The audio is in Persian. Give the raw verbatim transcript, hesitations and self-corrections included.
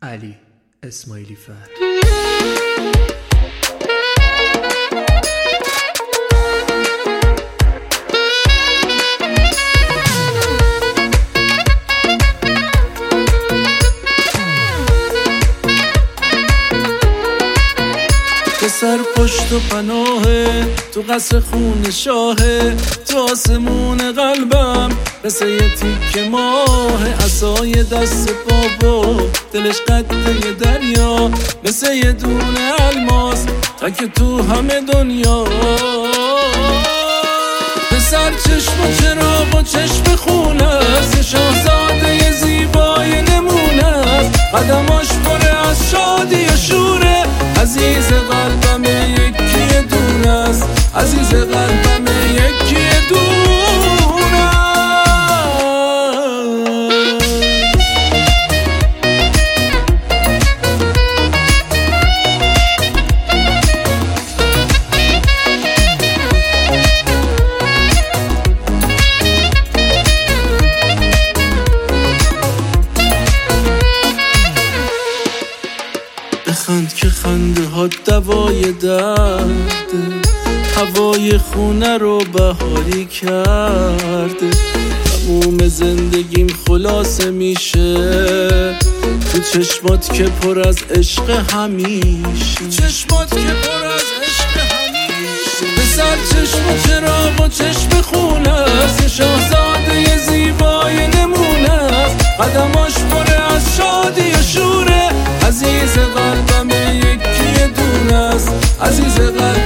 علی اسماعیلی فرد. سر پشت و پناهه تو قصر خون شاهه، تو آسمون قلبم مثل یه تیک ماه، عصای دست بابا دلش قطعه دریا، مثل یه دونه الماس تک تو همه دنیا. پسر چشم و چراغ و چشم خونه است، شاهزاده زیبای نمونه است، قدماش پره از شادی و شوره، عزیز قلبم یکی دونه است، عزیز قلبم یکی دونه است. بخند که خنده ها دوای درده، هوای خونه رو بهاری کرده، تموم زندگیم خلاصه میشه تو چشمات که پر از عشق همیشه، چشمات که پر از عشق همیشه. پسر چشم و چراغ و چشم خونه است، شاهزاده زیبای نمونه است، قدماش پر از شادی و شوره، عزیز قلبم یکی دونه است، عزیز قلبم